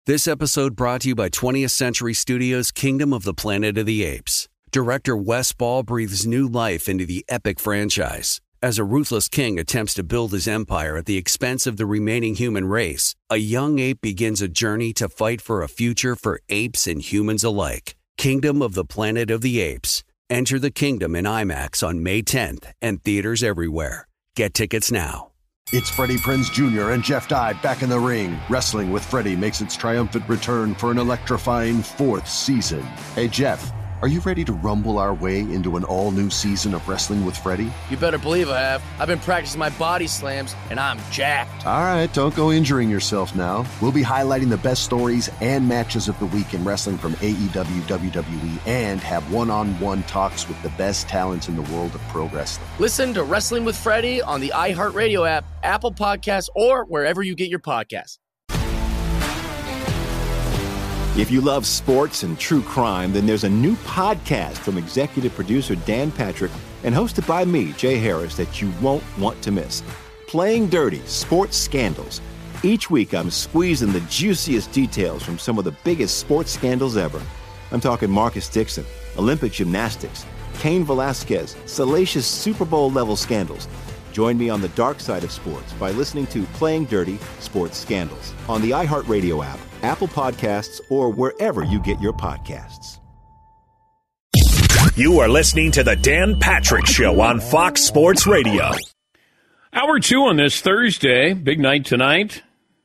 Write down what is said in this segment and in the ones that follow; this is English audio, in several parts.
This episode brought to you by 20th Century Studios' Kingdom of the Planet of the Apes. Director Wes Ball breathes new life into the epic franchise. As a ruthless king attempts to build his empire at the expense of the remaining human race, a young ape begins a journey to fight for a future for apes and humans alike. Kingdom of the Planet of the Apes. Enter the kingdom in IMAX on May 10th and theaters everywhere. Get tickets now. It's Freddie Prinze Jr. and Jeff Dye back in the ring. Wrestling with Freddie makes its triumphant return for an electrifying 4th season. Hey, Jeff, are you ready to rumble our way into an all-new season of Wrestling with Freddie? You better believe I have. I've been practicing my body slams, and I'm jacked. All right, don't go injuring yourself now. We'll be highlighting the best stories and matches of the week in wrestling from AEW, WWE, and have one-on-one talks with the best talents in the world of pro wrestling. Listen to Wrestling with Freddie on the iHeartRadio app, Apple Podcasts, or wherever you get your podcasts. If you love sports and true crime, then there's a new podcast from executive producer Dan Patrick and hosted by me, Jay Harris, that you won't want to miss. Playing Dirty: Sports Scandals. Each week, I'm squeezing the juiciest details from some of the biggest sports scandals ever. I'm talking Marcus Dixon, Olympic gymnastics, Cain Velasquez, salacious Super Bowl-level scandals. Join me on the dark side of sports by listening to Playing Dirty: Sports Scandals on the iHeartRadio app, Apple Podcasts, or wherever you get your podcasts. You are listening to the Dan Patrick Show on Fox Sports Radio. Hour 2 on this Thursday. Big night tonight.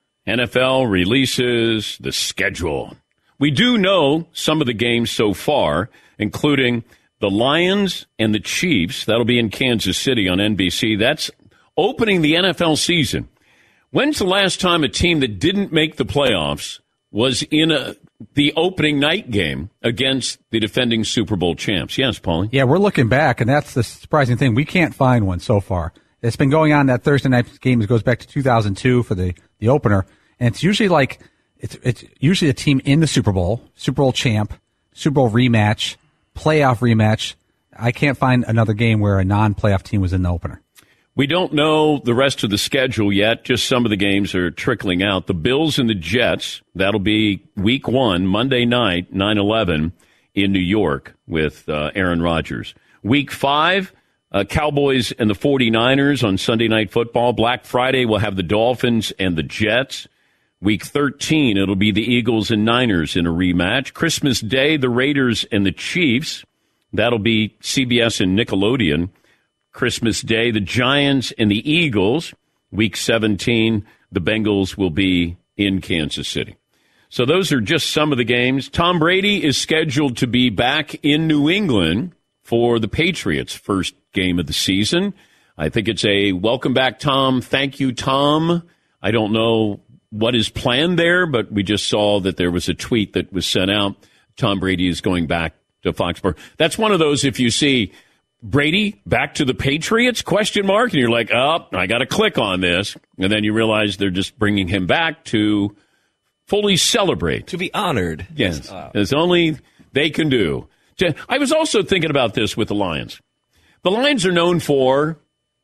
NFL releases the schedule. We do know some of the games so far, including the Lions and the Chiefs. That'll be in Kansas City on NBC. That's opening the NFL season. When's the last time a team that didn't make the playoffs was in the opening night game against the defending Super Bowl champs? Yes, Paulie? Yeah, we're looking back, and that's the surprising thing. We can't find one so far. It's been going on. That Thursday night game goes back to 2002 for the opener, and it's usually like it's usually a team in the Super Bowl champ, Super Bowl rematch, playoff rematch. I can't find another game where a non-playoff team was in the opener. We don't know the rest of the schedule yet. Just some of the games are trickling out. The Bills and the Jets, that'll be week 1, Monday night, 9/11 in New York with Aaron Rodgers. Week 5, Cowboys and the 49ers on Sunday Night Football. Black Friday, we'll have the Dolphins and the Jets. Week 13, it'll be the Eagles and Niners in a rematch. Christmas Day, the Raiders and the Chiefs. That'll be CBS and Nickelodeon. Christmas Day, the Giants and the Eagles. Week 17, the Bengals will be in Kansas City. So those are just some of the games. Tom Brady is scheduled to be back in New England for the Patriots' first game of the season. I think it's a welcome back, Tom. Thank you, Tom. I don't know what is planned there, but we just saw that there was a tweet that was sent out. Tom Brady is going back to Foxborough. That's one of those, if you see Brady back to the Patriots, ? And you're like, oh, I got to click on this. And then you realize they're just bringing him back to fully celebrate. To be honored. Yes. It's only they can do. I was also thinking about this with the Lions. The Lions are known for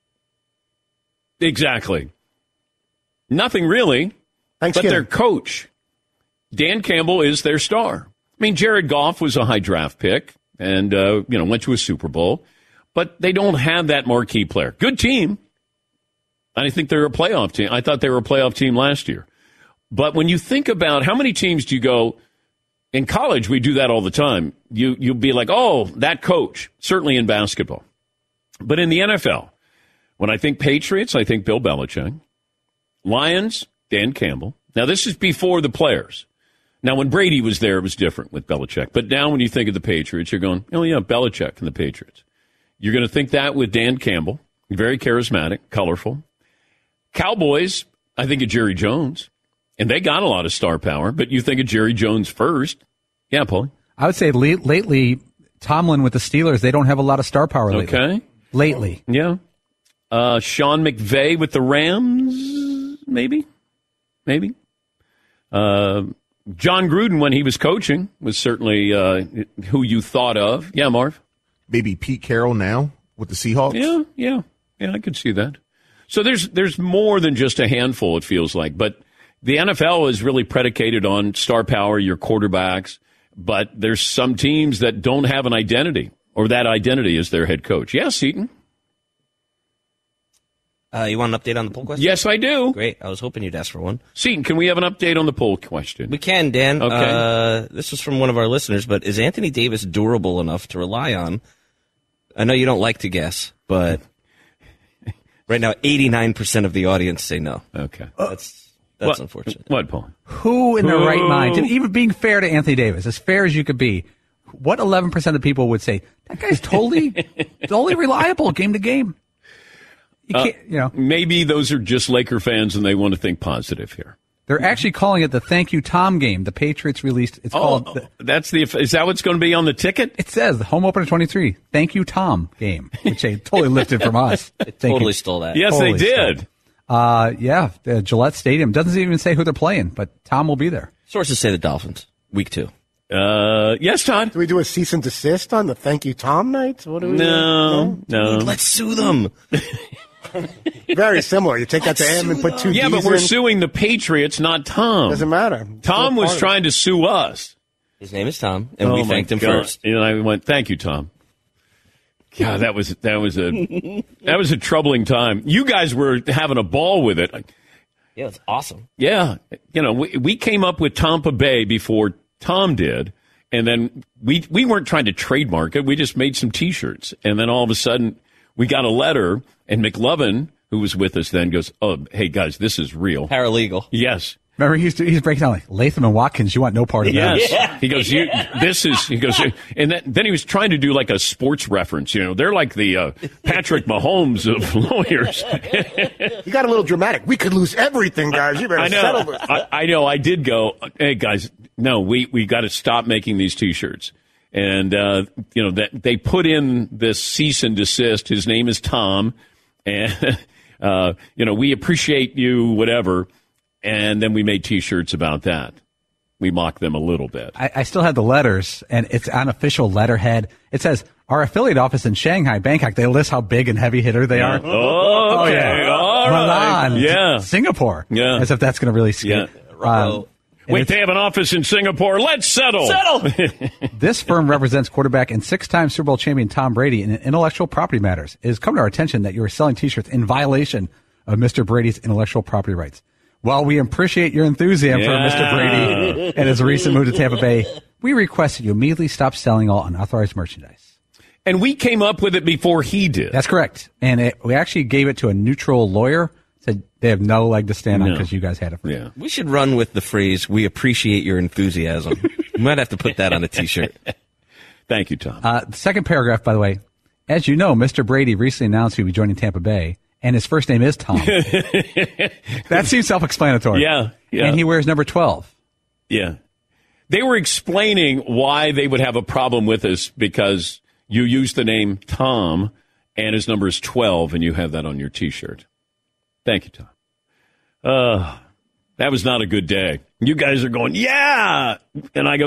exactly nothing really, but their coach, Dan Campbell, is their star. I mean, Jared Goff was a high draft pick and, went to a Super Bowl. But they don't have that marquee player. Good team. I think they're a playoff team. I thought they were a playoff team last year. But when you think about how many teams do you go, in college we do that all the time. You'll be like, oh, that coach, certainly in basketball. But in the NFL, when I think Patriots, I think Bill Belichick. Lions, Dan Campbell. Now, this is before the players. Now, when Brady was there, it was different with Belichick. But now when you think of the Patriots, you're going, oh, yeah, Belichick and the Patriots. You're going to think that with Dan Campbell, very charismatic, colorful. Cowboys, I think of Jerry Jones, and they got a lot of star power, but you think of Jerry Jones first. Yeah, Paulie? I would say lately, Tomlin with the Steelers, they don't have a lot of star power lately. Okay. Lately. Yeah. Sean McVay with the Rams, maybe. John Gruden, when he was coaching, was certainly who you thought of. Yeah, Marv? Maybe Pete Carroll now with the Seahawks? Yeah, I could see that. So there's more than just a handful, it feels like. But The NFL is really predicated on star power, your quarterbacks, but there's some teams that don't have an identity, or that identity is their head coach. Yes, Seton? You want an update on the poll question? Yes, I do. Great. I was hoping you'd ask for one. Seton, can we have an update on the poll question? We can, Dan. Okay. This was from one of our listeners, but is Anthony Davis durable enough to rely on? I know you don't like to guess, but right now 89% of the audience say no. Okay. That's unfortunate. What, Paul? Who in their right mind, and even being fair to Anthony Davis, as fair as you could be, what 11% of people would say, that guy's totally reliable game to game? You can't, Maybe those are just Laker fans and they want to think positive here. They're actually calling it the Thank You Tom game. The Patriots released. It's called. Is that what's going to be on the ticket? It says the home opener 23. Thank You Tom game, which they totally lifted from us. They totally stole that. Yes, totally they did. The Gillette Stadium doesn't even say who they're playing, but Tom will be there. Sources say the Dolphins. Week 2. Yes, Todd. Do we do a cease and desist on the Thank You Tom night? What do we? No. Let's sue them. Very similar. You take that to him and put 2 Yeah, but we're suing the Patriots, not Tom. Doesn't matter. Tom was trying to sue us. His name is Tom, and we thanked him first. And I went, "Thank you, Tom." God, that was a troubling time. You guys were having a ball with it. Yeah, it's awesome. Yeah, we came up with Tampa Bay before Tom did, and then we weren't trying to trademark it. We just made some T-shirts, and then all of a sudden we got a letter, and McLovin, who was with us then, goes, "Oh, hey guys, this is real." Paralegal. Yes. Remember, he's breaking down like Latham and Watkins. You want no part of that. Yes. Yeah. He goes, and then he was trying to do like a sports reference. They're like the Patrick Mahomes of lawyers. You got a little dramatic. We could lose everything, guys. You better settle this. I know. I did go, hey guys, no, we got to stop making these T-shirts. And, that they put in this cease and desist. His name is Tom. And, we appreciate you, whatever. And then we made T-shirts about that. We mocked them a little bit. I still have the letters, and it's on official letterhead. It says, our affiliate office in Shanghai, Bangkok. They list how big and heavy hitter they are. Oh, okay. Yeah. All right. Milan, yeah. Singapore. Yeah. As if that's going to really scare. Yeah. Wait, they have an office in Singapore. Let's settle. This firm represents quarterback and 6-time Super Bowl champion Tom Brady in intellectual property matters. It has come to our attention that you are selling T-shirts in violation of Mr. Brady's intellectual property rights. While we appreciate your enthusiasm for Mr. Brady and his recent move to Tampa Bay, we request that you immediately stop selling all unauthorized merchandise. And we came up with it before he did. That's correct. And we actually gave it to a neutral lawyer. Said they have no leg to stand on because you guys had it. Yeah. We should run with the phrase, we appreciate your enthusiasm. We might have to put that on a T-shirt. Thank you, Tom. The second paragraph, by the way, as you know, Mr. Brady recently announced he'll be joining Tampa Bay. And his first name is Tom. That seems self-explanatory. Yeah. And he wears number 12. Yeah. They were explaining why they would have a problem with us because you use the name Tom and his number is 12 and you have that on your T-shirt. Thank you, Tom. That was not a good day. You guys are going, yeah. And I go,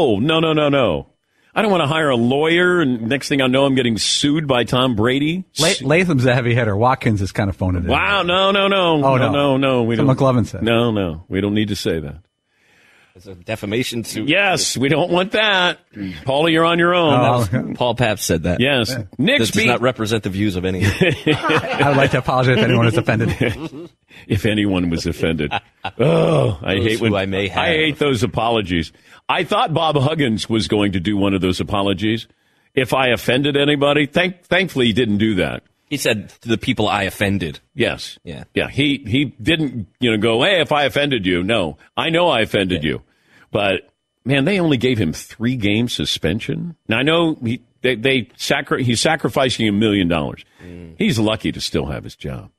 no. I don't want to hire a lawyer, and next thing I know, I'm getting sued by Tom Brady. Latham's a heavy hitter. Watkins is kind of phoning it. Wow, no. Oh, no. We don't. McLovin said. No. We don't need to say that. It's a defamation suit. Yes, we don't want that. Paulie, you're on your own. Paul Pabst said that. Yes. Yeah. This does not represent the views of anyone. I would like to apologize if anyone is offended. If anyone was offended. Oh, I hate those apologies. I thought Bob Huggins was going to do one of those apologies. If I offended anybody, thankfully he didn't do that. He said to the people I offended. Yes. Yeah. He didn't, go, hey, if I offended you. No, I know I offended you. But, man, they only gave him 3-game suspension. Now, I know he's sacrificing $1 million. He's lucky to still have his job.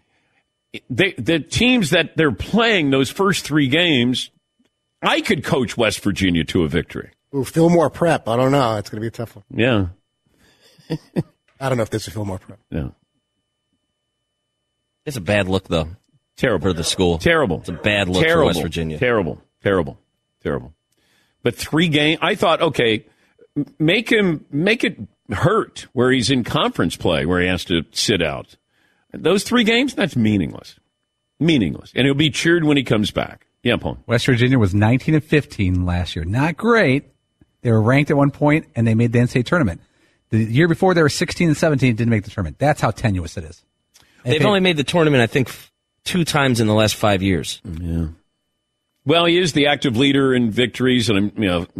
The teams that they're playing those first 3 games, I could coach West Virginia to a victory. Ooh, Fillmore Prep. I don't know. It's going to be a tough one. Yeah. I don't know if this is Fillmore Prep. Yeah. It's a bad look, though. Terrible. For the school. Terrible. It's a bad look for West Virginia. Terrible. But 3 games, I thought, okay, make it hurt where he's in conference play, where he has to sit out. Those 3 games, that's meaningless. Meaningless. And he'll be cheered when he comes back. Yeah, Paul. West Virginia was 19-15 last year. Not great. They were ranked at one point, and they made the NCAA tournament. The year before, they were 16-17, didn't make the tournament. That's how tenuous it is. They've only made the tournament, I think, 2 times in the last 5 years. Yeah. Well, he is the active leader in victories, and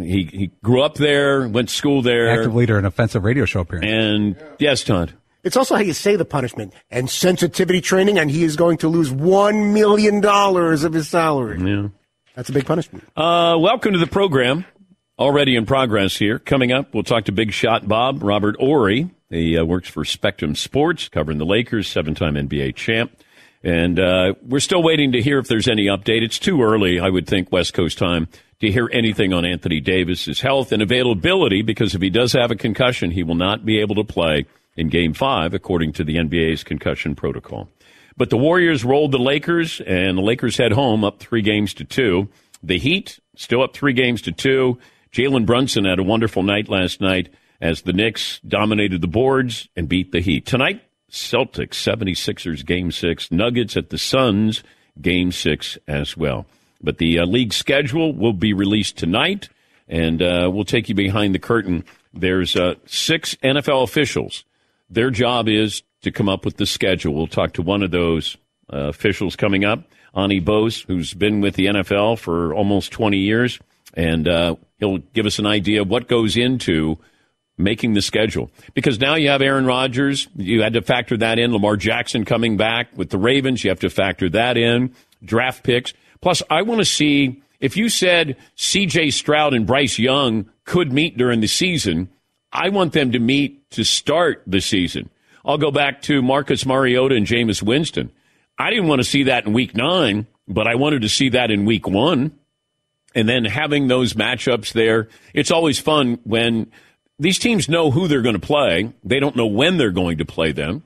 he grew up there, went to school there. Active leader in offensive radio show appearance. And yes, Todd. It's also how you say the punishment. And sensitivity training, and he is going to lose $1 million of his salary. Yeah. That's a big punishment. Welcome to the program. Already in progress here. Coming up, we'll talk to Big Shot Bob, Robert Ory. He works for Spectrum Sports, covering the Lakers, 7-time NBA champ. And we're still waiting to hear if there's any update. It's too early, I would think, West Coast time, to hear anything on Anthony Davis's health and availability, because if he does have a concussion, he will not be able to play in Game 5, according to the NBA's concussion protocol. But the Warriors rolled the Lakers, and the Lakers head home up 3-2. The Heat still up 3-2. Jalen Brunson had a wonderful night last night as the Knicks dominated the boards and beat the Heat. Tonight, Celtics, 76ers, Game 6. Nuggets at the Suns, Game 6 as well. But the league schedule will be released tonight, and we'll take you behind the curtain. There's 6 NFL officials. Their job is to come up with the schedule. We'll talk to one of those officials coming up, Ani Bose, who's been with the NFL for almost 20 years, and he'll give us an idea of what goes into making the schedule. Because now you have Aaron Rodgers. You had to factor that in. Lamar Jackson coming back with the Ravens. You have to factor that in. Draft picks. Plus, I want to see, if you said C.J. Stroud and Bryce Young could meet during the season, I want them to meet to start the season. I'll go back to Marcus Mariota and Jameis Winston. I didn't want to see that in Week 9, but I wanted to see that in Week 1. And then having those matchups there, it's always fun when these teams know who they're going to play. They don't know when they're going to play them.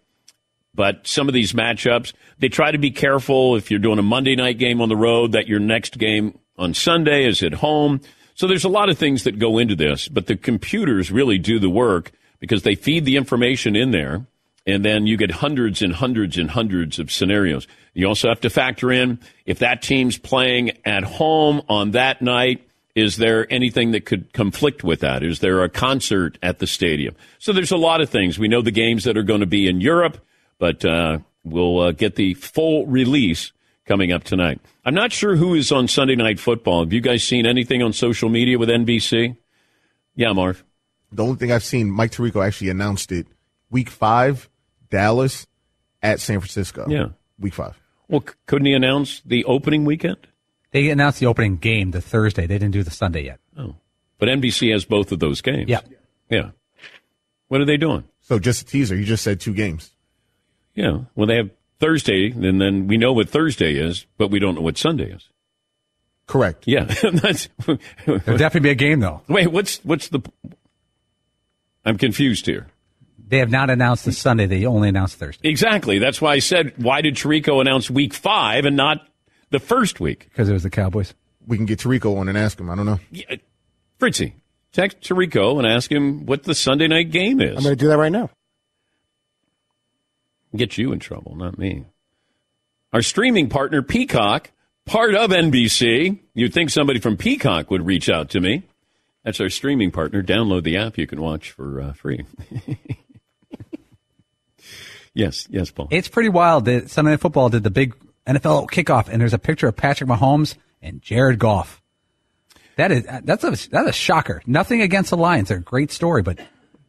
But some of these matchups, they try to be careful if you're doing a Monday night game on the road that your next game on Sunday is at home. So there's a lot of things that go into this. But the computers really do the work because they feed the information in there. And then you get hundreds and hundreds and hundreds of scenarios. You also have to factor in if that team's playing at home on that night, is there anything that could conflict with that? Is there a concert at the stadium? So there's a lot of things. We know the games that are going to be in Europe, but we'll get the full release coming up tonight. I'm not sure who is on Sunday Night Football. Have you guys seen anything on social media with NBC? Yeah, Marv. The only thing I've seen, Mike Tirico actually announced it. Week 5, Dallas at San Francisco. Yeah. Week 5. Well, couldn't he announce the opening weekend? They announced the opening game the Thursday. They didn't do the Sunday yet. Oh. But NBC has both of those games. Yeah. Yeah. What are they doing? So just a teaser. You just said 2 games. Yeah. Well, they have Thursday, and then we know what Thursday is, but we don't know what Sunday is. Correct. Yeah. There'll definitely be a game, though. Wait, what's the... I'm confused here. They have not announced the Sunday. They only announced Thursday. Exactly. That's why I said, why did Tirico announce Week 5 and not the first week? Because it was the Cowboys. We can get Tirico on and ask him. I don't know. Yeah. Fritzy, text Tirico and ask him what the Sunday night game is. I'm going to do that right now. Get you in trouble, not me. Our streaming partner, Peacock, part of NBC. You'd think somebody from Peacock would reach out to me. That's our streaming partner. Download the app. You can watch for free. Yes, Paul. It's pretty wild that Sunday Night Football did the big NFL kickoff, and there's a picture of Patrick Mahomes and Jared Goff. That's a shocker. Nothing against the Lions. They're a great story, but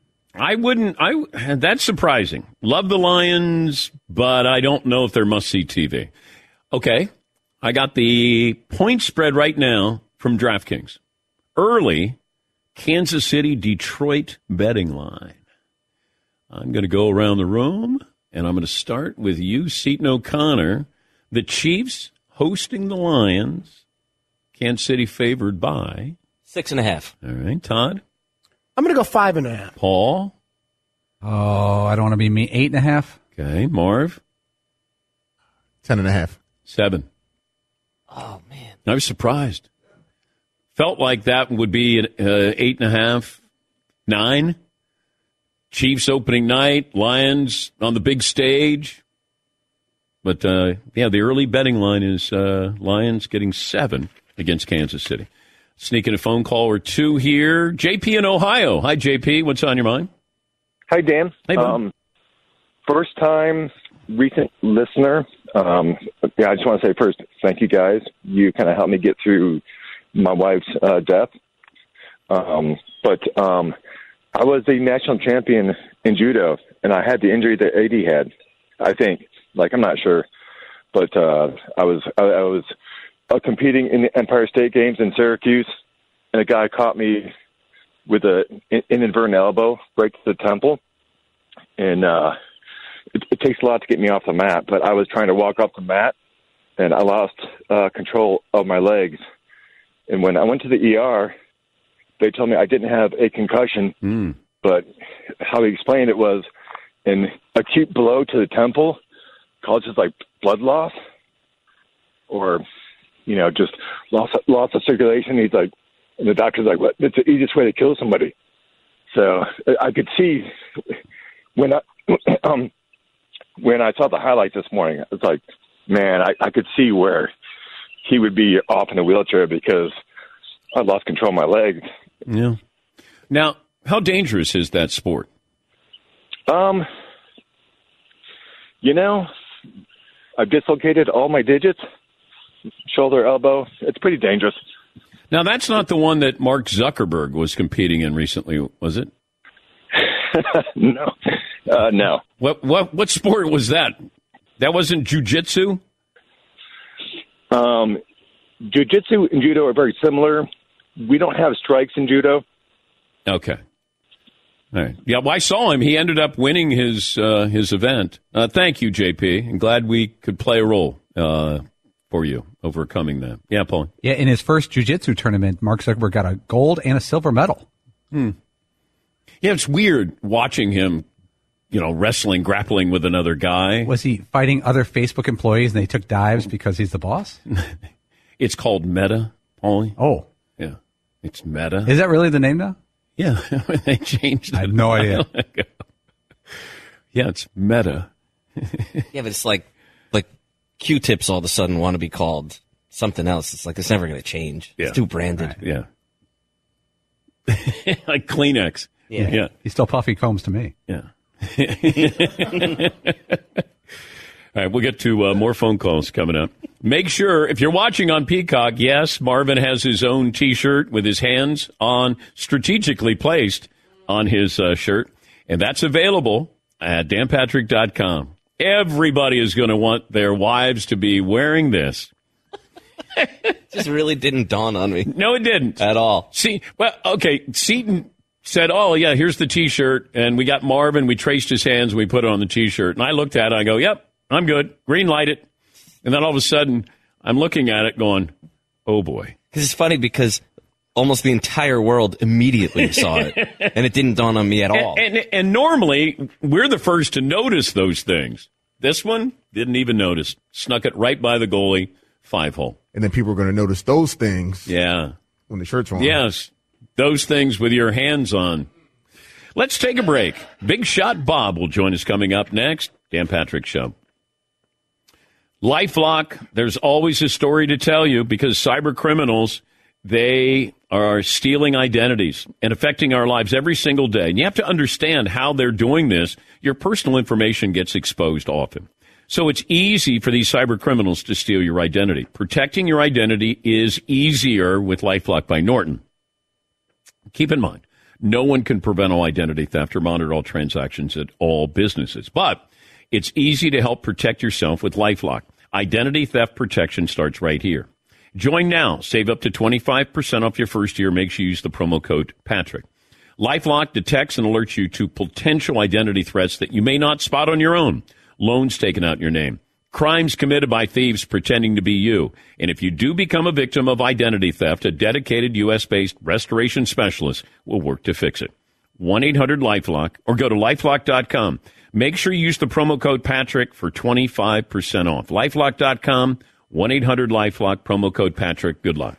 that's surprising. Love the Lions, but I don't know if they're must-see TV. Okay, I got the point spread right now from DraftKings. Early Kansas City, Detroit betting line. I'm going to go around the room, and I'm going to start with you, Seton O'Connor. The Chiefs hosting the Lions. Kansas City favored by 6.5. All right, Todd. I'm going to go 5.5. Paul. Oh, I don't want to be me. 8.5. Okay, Marv. 10.5. 7. Oh, man. I was surprised. Felt like that would be 8.5, 9. Chiefs opening night, Lions on the big stage. But, the early betting line is Lions getting 7 against Kansas City. Sneaking a phone call or two here. JP in Ohio. Hi, JP. What's on your mind? Hi, Dan. Hey, first time recent listener. I just want to say first, thank you guys. You kind of helped me get through my wife's death. But I was the national champion in judo, and I had the injury that AD had, I think. I'm not sure. But I was competing in the Empire State Games in Syracuse, and a guy caught me with an inadvertent elbow right to the temple. And it takes a lot to get me off the mat, but I was trying to walk off the mat, and I lost control of my legs. And when I went to the ER, they told me I didn't have a concussion, but how he explained it was an acute blow to the temple causes blood loss or, just loss of circulation. He's like, and the doctor's like, "What? It's the easiest way to kill somebody." So I could see when I saw the highlights this morning, I was like, man, I could see where he would be off in a wheelchair because I lost control of my legs. Yeah. Now, how dangerous is that sport? I've dislocated all my digits, shoulder, elbow. It's pretty dangerous. Now, that's not the one that Mark Zuckerberg was competing in recently, was it? No. No. What sport was that? That wasn't jiu-jitsu? Jiu-jitsu and judo are very similar. We don't have strikes in judo. Okay. All right. Yeah, well, I saw him. He ended up winning his event. Thank you, JP. I'm glad we could play a role for you overcoming that. Yeah, Paul. Yeah, in his first jiu-jitsu tournament, Mark Zuckerberg got a gold and a silver medal. Yeah, it's weird watching him, wrestling, grappling with another guy. Was he fighting other Facebook employees and they took dives because he's the boss? It's called Meta, Paulie. Oh. Yeah. It's Meta. Is that really the name now? Yeah. They changed it. I have no idea. Yeah, it's Meta. Yeah, but it's like Q-tips all of a sudden want to be called something else. It's it's never going to change. Yeah. It's too branded. Right. Yeah. Like Kleenex. Yeah. He's still Puffy Combs to me. Yeah. All right, we'll get to more phone calls coming up. Make sure, if you're watching on Peacock, yes, Marvin has his own T-shirt with his hands strategically placed on his shirt, and that's available at danpatrick.com. Everybody is going to want their wives to be wearing this. Just really didn't dawn on me. No, it didn't. At all. Seton said, oh, yeah, here's the T-shirt, and we got Marvin, we traced his hands, and we put it on the T-shirt. And I looked at it, I go, yep, I'm good. Green light it. And then all of a sudden, I'm looking at it going, oh, boy. Because it's funny because almost the entire world immediately saw it, and it didn't dawn on me at all. And normally, we're the first to notice those things. This one, didn't even notice. Snuck it right by the goalie, 5-hole. And then people are going to notice those things. Yeah. When the shirt's on. Yes. Those things with your hands on. Let's take a break. Big Shot Bob will join us coming up next. Dan Patrick Show. LifeLock, there's always a story to tell you because cyber criminals, they are stealing identities and affecting our lives every single day. And you have to understand how they're doing this. Your personal information gets exposed often. So it's easy for these cyber criminals to steal your identity. Protecting your identity is easier with LifeLock by Norton. Keep in mind, no one can prevent all identity theft or monitor all transactions at all businesses. But it's easy to help protect yourself with LifeLock. Identity theft protection starts right here. Join now. Save up to 25% off your first year. Make sure you use the promo code Patrick. LifeLock detects and alerts you to potential identity threats that you may not spot on your own. Loans taken out in your name. Crimes committed by thieves pretending to be you. And if you do become a victim of identity theft, a dedicated U.S.-based restoration specialist will work to fix it. 1-800-LifeLock or go to LifeLock.com. Make sure you use the promo code Patrick for 25% off. LifeLock.com, 1-800-LifeLock, promo code Patrick. Good luck.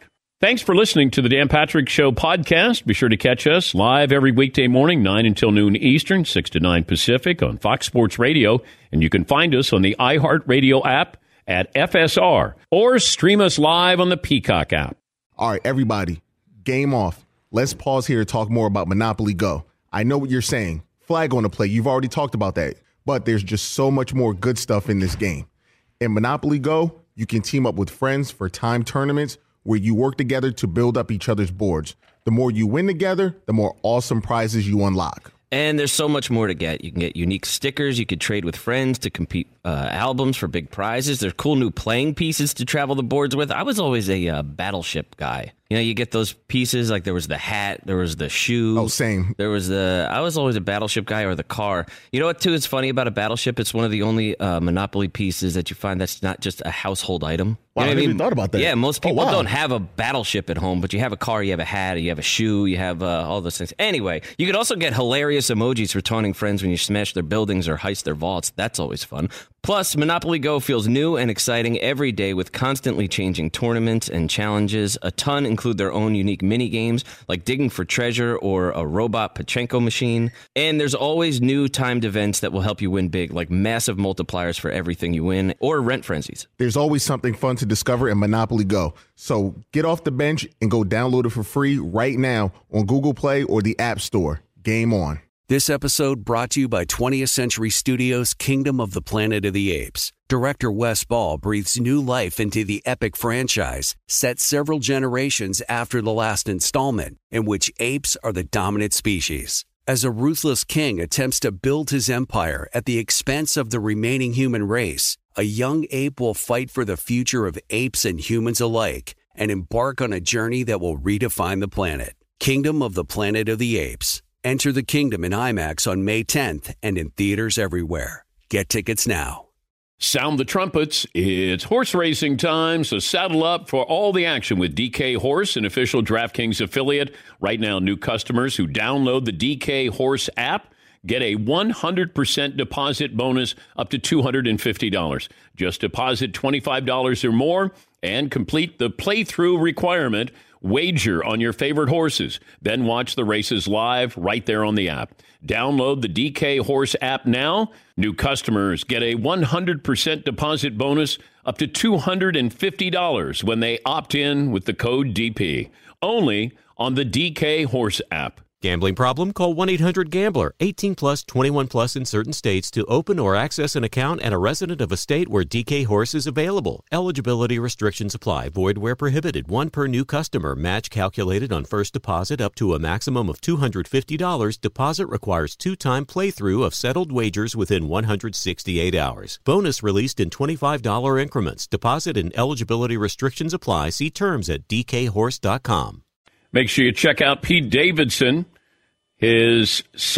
Thanks for listening to the Dan Patrick Show podcast. Be sure to catch us live every weekday morning, 9 until noon Eastern, 6 to 9 Pacific on Fox Sports Radio. And you can find us on the iHeartRadio app at FSR or stream us live on the Peacock app. All right, everybody, game off. Let's pause here to talk more about Monopoly Go. I know what you're saying. Flag on the play. You've already talked about that. But there's just so much more good stuff in this game. In Monopoly Go, you can team up with friends for timed tournaments where you work together to build up each other's boards. The more you win together, the more awesome prizes you unlock. And there's so much more to get. You can get unique stickers. You could trade with friends to compete albums for big prizes. There's cool new playing pieces to travel the boards with. I was always a battleship guy. You know, you get those pieces, like there was the hat, there was the shoe. Oh, same. I was always a battleship guy, or the car. You know what, too, is funny about a battleship? It's one of the only Monopoly pieces that you find that's not just a household item. Wow, You know I what never even thought about that. Yeah, most people wow. don't have a battleship at home, but you have a car, you have a hat, you have a shoe, you have all those things. Anyway, you could also get hilarious emojis for taunting friends when you smash their buildings or heist their vaults. That's always fun. Plus, Monopoly Go feels new and exciting every day with constantly changing tournaments and challenges. A ton include their own unique mini games, like digging for treasure or a robot Pachinko machine. And there's always new timed events that will help you win big, like massive multipliers for everything you win, or rent frenzies. There's always something fun to discover in Monopoly Go. So get off the bench and go download it for free right now on Google Play or the App Store. Game on. This episode brought to you by 20th Century Studios' Kingdom of the Planet of the Apes. Director Wes Ball breathes new life into the epic franchise, set several generations after the last installment, in which apes are the dominant species. As a ruthless king attempts to build his empire at the expense of the remaining human race, a young ape will fight for the future of apes and humans alike and embark on a journey that will redefine the planet. Kingdom of the Planet of the Apes. Enter the kingdom in IMAX on May 10th and in theaters everywhere. Get tickets now. Sound the trumpets. It's horse racing time, so saddle up for all the action with DK Horse, an official DraftKings affiliate. Right now, new customers who download the DK Horse app get a 100% deposit bonus up to $250. Just deposit $25 or more and complete the playthrough requirement. Wager on your favorite horses. Then watch the races live right there on the app. Download the DK Horse app now. New customers get a 100% deposit bonus up to $250 when they opt in with the code DP. Only on the DK Horse app. Gambling problem? Call 1-800-GAMBLER. 18 plus, 21 plus in certain states to open or access an account and a resident of a state where DK Horse is available. Eligibility restrictions apply. Void where prohibited. One per new customer. Match calculated on first deposit up to a maximum of $250. Deposit requires 2-time playthrough of settled wagers within 168 hours. Bonus released in $25 increments. Deposit and eligibility restrictions apply. See terms at dkhorse.com. Make sure you check out Pete Davidson, his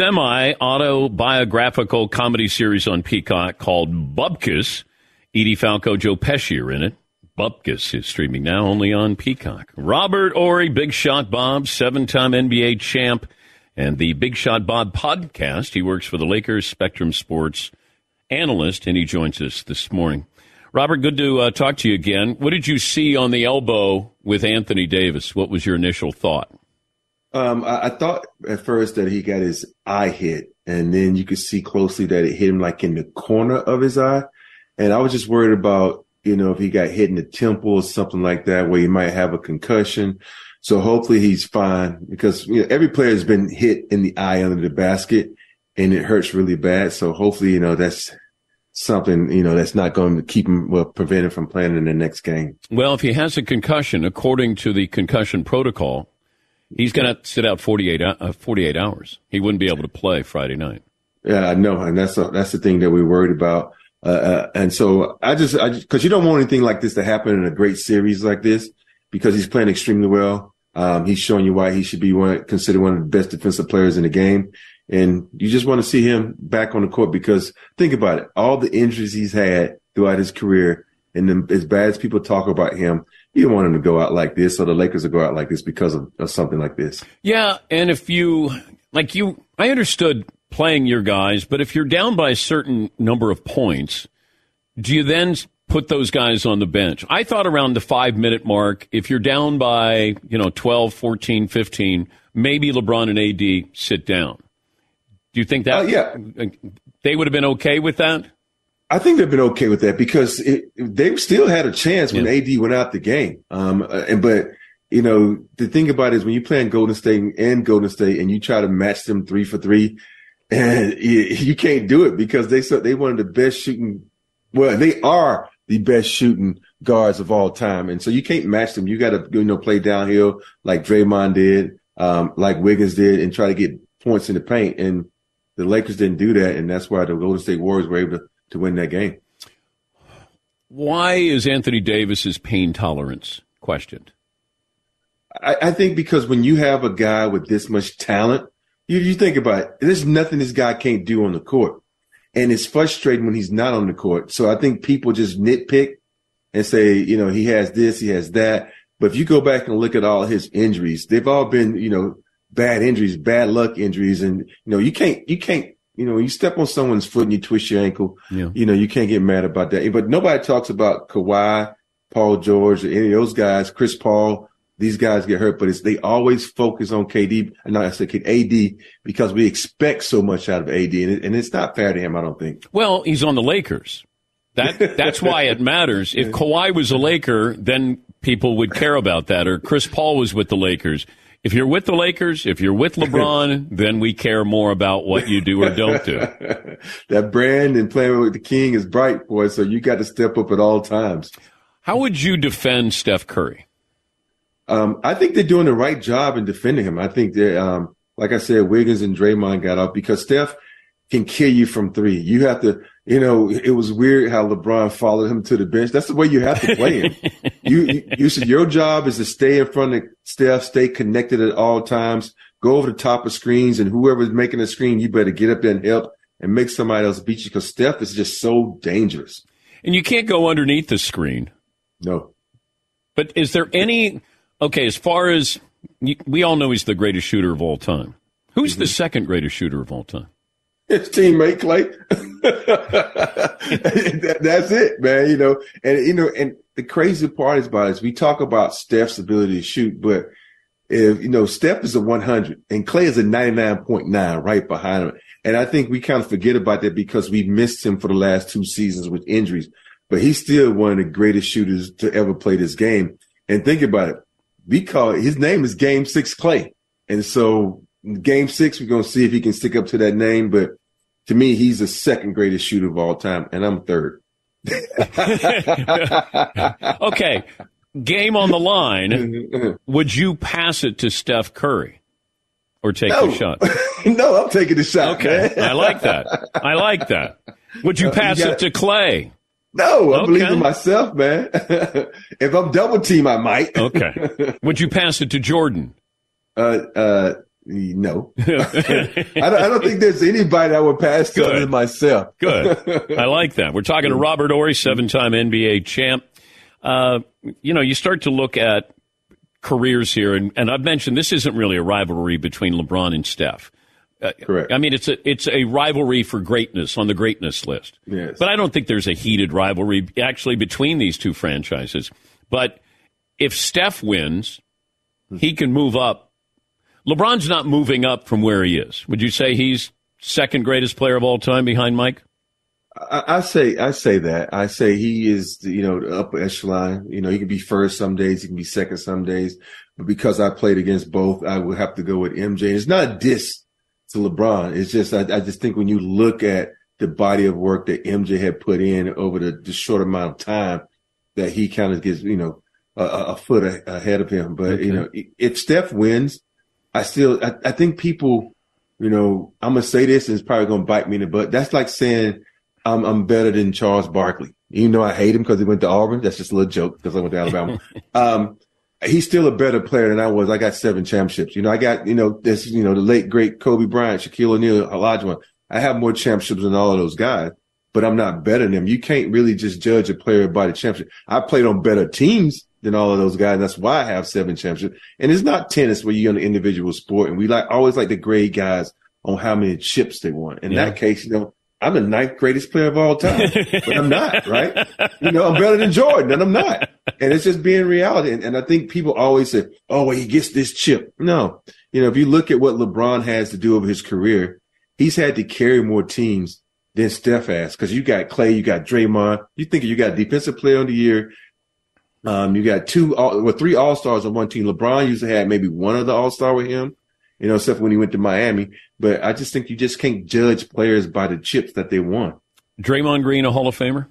semi-autobiographical comedy series on Peacock called Bupkis. Edie Falco, Joe Pesci are in it. Bupkis is streaming now only on Peacock. Robert Horry, Big Shot Bob, 7-time NBA champ, and the Big Shot Bob podcast. He works for the Lakers Spectrum Sports analyst, and he joins us this morning. Robert, good to talk to you again. What did you see on the elbow with Anthony Davis? What was your initial thought? I thought at first that he got his eye hit, and then you could see closely that it hit him like in the corner of his eye. And I was just worried about, if he got hit in the temple or something like that, where he might have a concussion. So hopefully he's fine, because every player has been hit in the eye under the basket, and it hurts really bad. So hopefully, that's something, that's not going to keep him, prevent him from playing in the next game. Well, if he has a concussion, according to the concussion protocol, he's going to sit out 48 hours. He wouldn't be able to play Friday night. Yeah, I know. And that's the thing that we're worried about. And so I just, cause you don't want anything like this to happen in a great series like this, because he's playing extremely well. He's showing you why he should be considered one of the best defensive players in the game. And you just want to see him back on the court, because think about it. All the injuries he's had throughout his career, and then as bad as people talk about him, you don't want him to go out like this, or the Lakers to go out like this because of something like this. Yeah. And if I understood playing your guys, but if you're down by a certain number of points, do you then put those guys on the bench. I thought around the 5-minute mark, if you're down by, 12, 14, 15, maybe LeBron and AD sit down. Do you think that they would have been okay with that? I think they've been okay with that because they still had a chance when AD went out the game. But the thing about it is when you play in Golden State and you try to match them 3 for 3, and you can't do it because they one of the best shooting. Well, they are the best shooting guards of all time, and so you can't match them. You got to play downhill like Draymond did, like Wiggins did, and try to get points in the paint. And the Lakers didn't do that, and that's why the Golden State Warriors were able to win that game. Why is Anthony Davis's pain tolerance questioned? I think because when you have a guy with this much talent, you think about it, there's nothing this guy can't do on the court. And it's frustrating when he's not on the court. So I think people just nitpick and say, he has this, he has that. But if you go back and look at all his injuries, they've all been, bad injuries, bad luck injuries. And, you can't, when you step on someone's foot and you twist your ankle, you can't get mad about that. But nobody talks about Kawhi, Paul George, or any of those guys, Chris Paul. These guys get hurt, but they always focus on AD because we expect so much out of AD, and it's not fair to him, I don't think. Well, he's on the Lakers. That's why it matters. If Kawhi was a Laker, then people would care about that, or Chris Paul was with the Lakers. If you're with the Lakers, if you're with LeBron, then we care more about what you do or don't do. That brand and playing with the king is bright, boy, so you got to step up at all times. How would you defend Steph Curry? I think they're doing the right job in defending him. I think they're, like I said, Wiggins and Draymond got up because Steph can kill you from 3. You have to, it was weird how LeBron followed him to the bench. That's the way you have to play him. You said your job is to stay in front of Steph, stay connected at all times, go over the top of screens, and whoever's making the screen, you better get up there and help and make somebody else beat you because Steph is just so dangerous. And you can't go underneath the screen. No. But is there any... Okay, as far as we all know, he's the greatest shooter of all time. Who's the second greatest shooter of all time? His teammate Clay. That's it, man. And the crazy part is about it is we talk about Steph's ability to shoot, but if Steph is a 100 and Clay is a 99.9 right behind him, and I think we kind of forget about that because we missed him for the last 2 seasons with injuries. But he's still one of the greatest shooters to ever play this game. And think about it. His name is Game 6 Clay. And so Game 6, we're going to see if he can stick up to that name. But to me, he's the second greatest shooter of all time, and I'm third. Okay, game on the line. Would you pass it to Steph Curry or take the shot? No, I'm taking the shot. Okay, man. I like that. Would you pass it to Clay? No, I believe in myself, man. If I'm double team, I might. Okay. Would you pass it to Jordan? No. I don't think there's anybody I would pass to other than myself. Good. I like that. We're talking to Robert Horry, 7-time NBA champ. You start to look at careers here, and I've mentioned this isn't really a rivalry between LeBron and Steph. Correct. I mean, it's a rivalry for greatness on the greatness list. Yes. But I don't think there's a heated rivalry actually between these two franchises. But if Steph wins, he can move up. LeBron's not moving up from where he is. Would you say he's second greatest player of all time behind Mike? I say that. I say he is, the upper echelon. He can be first some days, he can be second some days. But because I played against both, I would have to go with MJ. It's not a diss to LeBron. It's just, I just think when you look at the body of work that MJ had put in over the short amount of time, that he kind of gets, a foot ahead of him. But, if Steph wins, I think people, I'm going to say this and it's probably going to bite me in the butt. That's like saying I'm better than Charles Barkley. Even though I hate him because he went to Auburn. That's just a little joke because I went to Alabama. He's still a better player than I was. I got 7 championships. I got, the late, great Kobe Bryant, Shaquille O'Neal, Olajuwon. I have more championships than all of those guys, but I'm not better than them. You can't really just judge a player by the championship. I played on better teams than all of those guys, and that's why I have 7 championships. And it's not tennis where you're in an individual sport, and we always like to grade guys on how many chips they won. In that case, I'm the 9th greatest player of all time, but I'm not, right? I'm better than Jordan, and I'm not. And it's just being reality. And I think people always say, oh, well, he gets this chip. No. If you look at what LeBron has to do over his career, he's had to carry more teams than Steph has, because you got Clay, you got Draymond. You got Defensive Player of the Year. You got 3 All-Stars on one team. LeBron used to have maybe one other All-Star with him, except when he went to Miami. But I just think you just can't judge players by the chips that they won. Draymond Green, a Hall of Famer?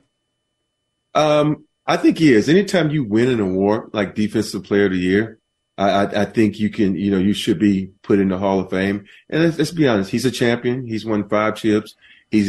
I think he is. Anytime you win an award like Defensive Player of the Year, I think you can, you should be put in the Hall of Fame. And let's be honest, he's a champion. He's won 5 chips. He's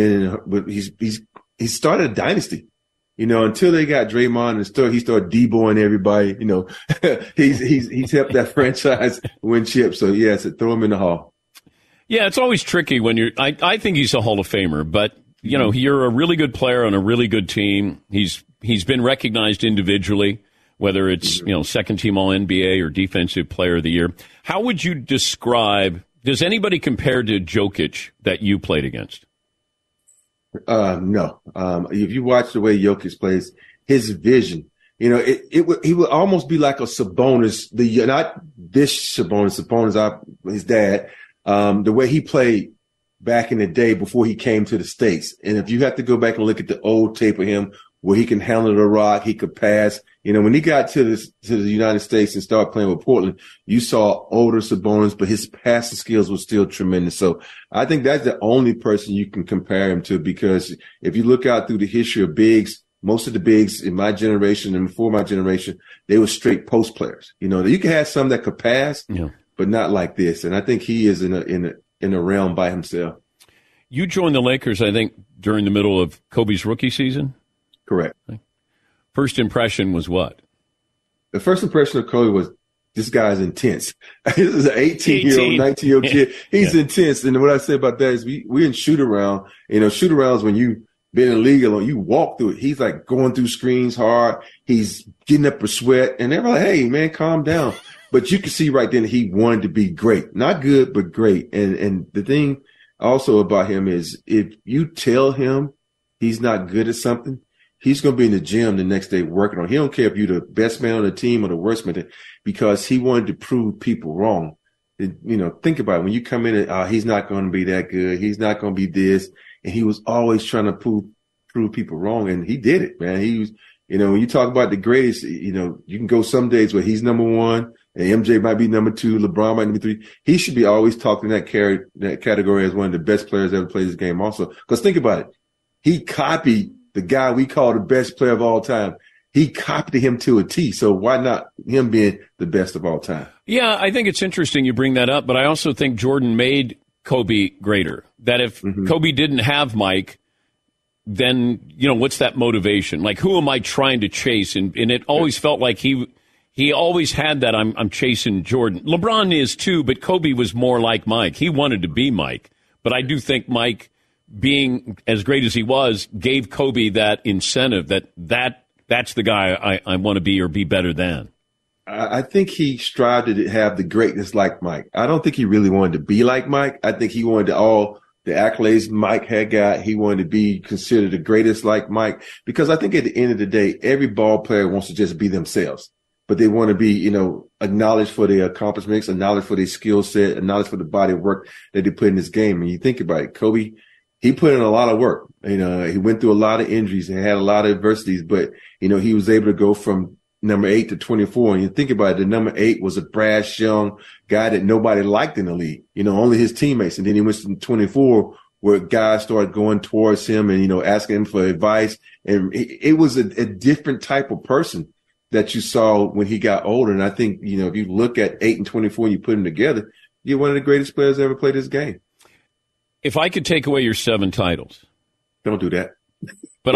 started a dynasty. Until they got Draymond and he started deboing everybody, he's helped that franchise win chips. So yes, throw him in the Hall. Yeah, it's always tricky when I think he's a Hall of Famer, but you're a really good player on a really good team. He's been recognized individually, whether it's, second team All NBA or Defensive Player of the Year. How would you describe, does anybody compare to Jokic that you played against? No. If you watch the way Jokic plays, his vision, he would almost be like a Sabonis, not this Sabonis, his dad, the way he played back in the day before he came to the States. And if you have to go back and look at the old tape of him where he can handle the rock, he could pass. When he got to the United States and started playing with Portland, you saw older Sabonis, but his passing skills were still tremendous. So I think that's the only person you can compare him to, because if you look out through the history of bigs, most of the bigs in my generation and before my generation, they were straight post players. You can have some that could pass, but not like this. And I think he is in a realm by himself. You joined the Lakers, I think, during the middle of Kobe's rookie season? Correct. First impression was what? The first impression of Kobe was, this guy's intense. This is an 18-year-old, 19-year-old kid. He's intense. And what I say about that is we're in shoot-around. Shoot-arounds, when you've been in the league alone, you walk through it. He's like going through screens hard. He's getting up a sweat. And they're like, hey, man, calm down. But you can see right then he wanted to be great. Not good, but great. And the thing also about him is, if you tell him he's not good at something, he's going to be in the gym the next day working on it. He don't care if you're the best man on the team or the worst man, because he wanted to prove people wrong. Think about it. When you come in and, he's not going to be that good. He's not going to be this. And he was always trying to prove people wrong. And he did it, man. He was, when you talk about the greatest, you can go some days where he's number 1 and MJ might be number 2, LeBron might be number 3. He should be always talking that category as one of the best players ever played this game also. Because think about it. He copied the guy we call the best player of all time. He copied him to a T. So why not him being the best of all time? Yeah, I think it's interesting you bring that up, but I also think Jordan made Kobe greater. That if Kobe didn't have Mike, then, what's that motivation? Like, who am I trying to chase? And it always felt like he always had that I'm chasing Jordan. LeBron is too, but Kobe was more like Mike. He wanted to be Mike. But I do think Mike, being as great as he was, gave Kobe that incentive that's the guy I want to be or be better than. I think he strived to have the greatness like Mike. I don't think he really wanted to be like Mike. I think he wanted all the accolades Mike had got. He wanted to be considered the greatest like Mike, because I think at the end of the day, every ball player wants to just be themselves, but they want to be, acknowledged for their accomplishments, acknowledged for their skill set, acknowledged for the body of work that they put in this game. And you think about it, Kobe, he put in a lot of work. He went through a lot of injuries and had a lot of adversities, but, he was able to go from number 8 to 24. And you think about it, the number 8 was a brash, young guy that nobody liked in the league, only his teammates. And then he went to 24, where guys started going towards him and, asking him for advice. And it was a different type of person that you saw when he got older. And I think, if you look at 8 and 24 and you put them together, you're one of the greatest players ever played this game. If I could take away your 7 titles. Don't do that. But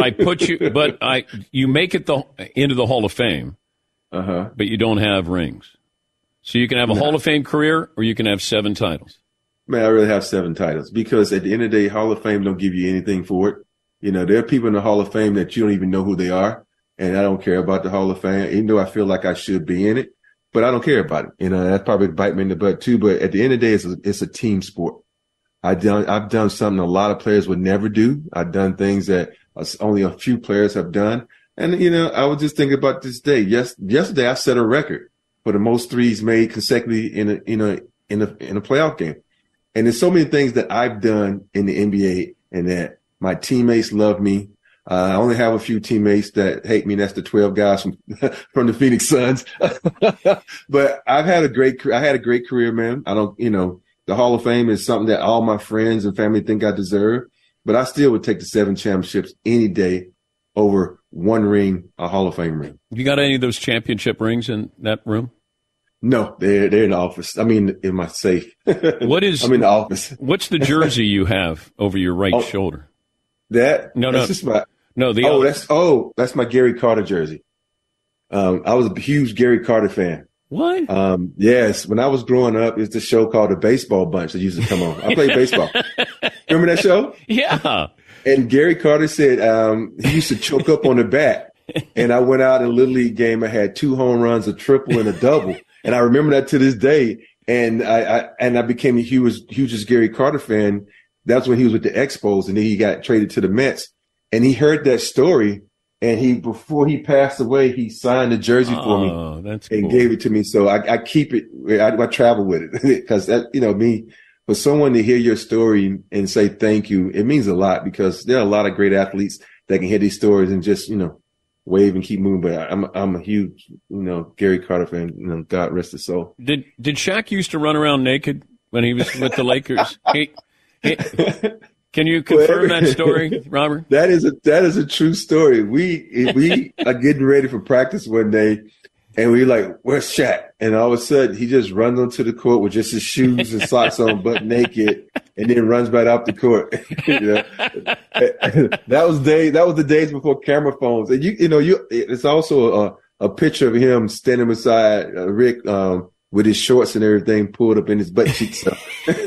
you make it into the Hall of Fame, but you don't have rings. So you can have a Hall of Fame career, or you can have 7 titles. Man, I really have 7 titles, because at the end of the day, Hall of Fame don't give you anything for it. There are people in the Hall of Fame that you don't even know who they are, and I don't care about the Hall of Fame, even though I feel like I should be in it, but I don't care about it. That's probably bite me in the butt too. But at the end of the day, it's a team sport. I've done something a lot of players would never do. I've done things that only a few players have done. And, you know, I was just thinking about this day. Yesterday I set a record for the most threes made consecutively in a playoff game. And there's so many things that I've done in the NBA and that my teammates love me. I only have a few teammates that hate me, and that's the 12 guys from the Phoenix Suns. But I had a great career, man. The Hall of Fame is something that all my friends and family think I deserve, but I still would take the 7 championships any day over one ring, a Hall of Fame ring. You got any of those championship rings in that room? No, they're in the office. I mean, in my safe. I'm in the office. What's the jersey you have over your right shoulder? That's my Gary Carter jersey. I was a huge Gary Carter fan. What? Yes. When I was growing up, it's a show called The Baseball Bunch that used to come on. I played baseball. Remember that show? Yeah. And Gary Carter said he used to choke up on the bat. And I went out in a Little League game. I had 2 home runs, a triple, and a double. And I remember that to this day. And I became the hugest Gary Carter fan. That's when he was with the Expos, and then he got traded to the Mets. And he heard that story, and before he passed away, he signed a jersey for me and gave it to me. So I keep it. I travel with it because for someone to hear your story and say thank you, it means a lot because there are a lot of great athletes that can hear these stories and just, wave and keep moving. But I'm a huge, Gary Carter fan. God rest his soul. Did Shaq used to run around naked when he was with the Lakers? Can you confirm that story, Robert? That is a true story. We are getting ready for practice one day, and we're like, "Where's Shaq?" And all of a sudden, he just runs onto the court with just his shoes and socks on, butt naked, and then runs right off the court. That was the days before camera phones, and it's also a picture of him standing beside Rick with his shorts and everything pulled up in his butt cheeks. So,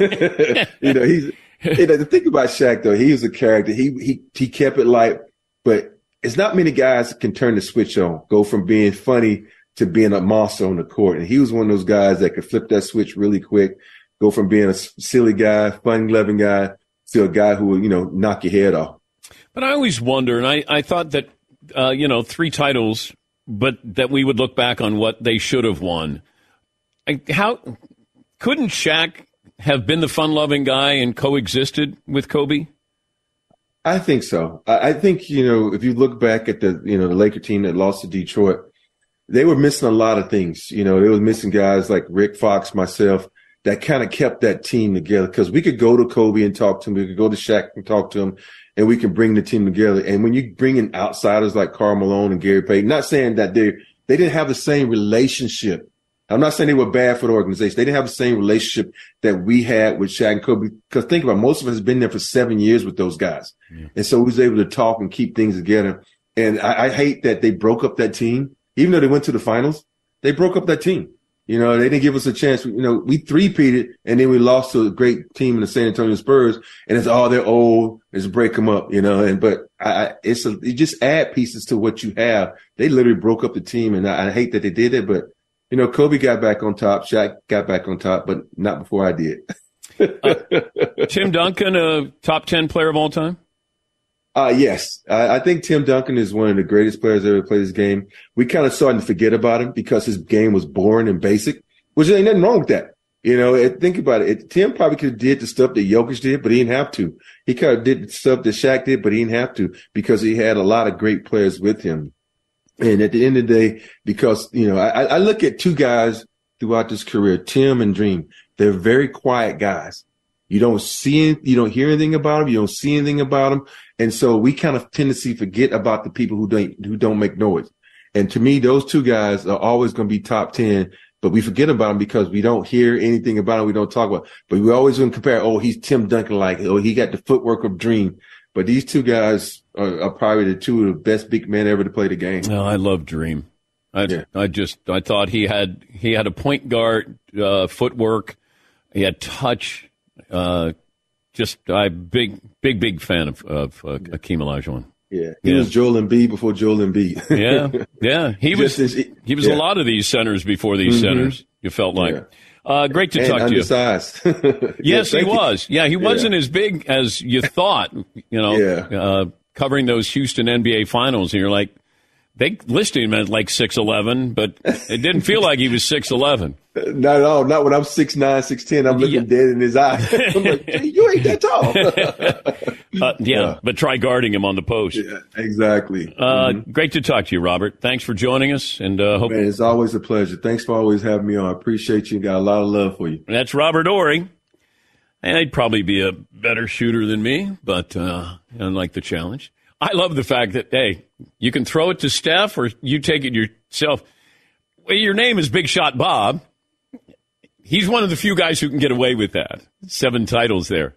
he's. The thing about Shaq, though, he was a character. He kept it light, but it's not many guys that can turn the switch on, go from being funny to being a monster on the court. And he was one of those guys that could flip that switch really quick, go from being a silly guy, fun-loving guy, to a guy who would, knock your head off. But I always wonder, and I thought that, 3 titles, but that we would look back on what they should have won. How couldn't Shaq have been the fun-loving guy and coexisted with Kobe? I think so. I think, if you look back at the Laker team that lost to Detroit, they were missing a lot of things. They were missing guys like Rick Fox, myself, that kind of kept that team together because we could go to Kobe and talk to him. We could go to Shaq and talk to him, and we can bring the team together. And when you bring in outsiders like Karl Malone and Gary Payton, not saying that they didn't have the same relationship. I'm not saying they were bad for the organization. They didn't have the same relationship that we had with Shaq and Kobe. Because think about it, most of us have been there for 7 years with those guys. Yeah. And so we was able to talk and keep things together. And I hate that they broke up that team. Even though they went to the finals, they broke up that team. They didn't give us a chance. We three-peated, and then we lost to a great team in the San Antonio Spurs. And it's, they're old. Let's break them up, But you just add pieces to what you have. They literally broke up the team, and I hate that they did it, but Kobe got back on top. Shaq got back on top, but not before I did. Tim Duncan, a top 10 player of all time? Yes. I think Tim Duncan is one of the greatest players that ever played this game. We kind of started to forget about him because his game was boring and basic, which ain't nothing wrong with that. Think about it. Tim probably could have did the stuff that Jokic did, but he didn't have to. He kind of did the stuff that Shaq did, but he didn't have to because he had a lot of great players with him. And at the end of the day, because, I look at 2 guys throughout this career, Tim and Dream. They're very quiet guys. You don't hear anything about them. You don't see anything about them. And so we kind of tend to forget about the people who don't make noise. And to me, those 2 guys are always going to be top 10, but we forget about them because we don't hear anything about them. We don't talk about it. But we always going to compare, he's Tim Duncan, he got the footwork of Dream. But these 2 guys are probably the 2 of the best big men ever to play the game. No, I love Dream. I thought he had a point guard footwork. He had touch. I'm big fan of Hakeem Olajuwon. Yeah, he was Joel Embiid before Joel Embiid. yeah. He was a lot of these centers before these centers. You felt like. Great to talk to you. Undersized. Yes, he was. You. Yeah, he wasn't as big as you thought, covering those Houston NBA finals. And you're like, they listed him as like 6'11", but it didn't feel like he was 6'11". Not at all. Not when I'm 6'9", 6'10". I'm looking dead in his eye. I'm like, you ain't that tall. But try guarding him on the post. Yeah, exactly. Great to talk to you, Robert. Thanks for joining us. And hope it's always a pleasure. Thanks for always having me on. I appreciate you. Got a lot of love for you. That's Robert Horry. And he'd probably be a better shooter than me, but I like the challenge. I love the fact that, hey, you can throw it to Steph or you take it yourself. Well, your name is Big Shot Bob. He's one of the few guys who can get away with that. 7 titles there.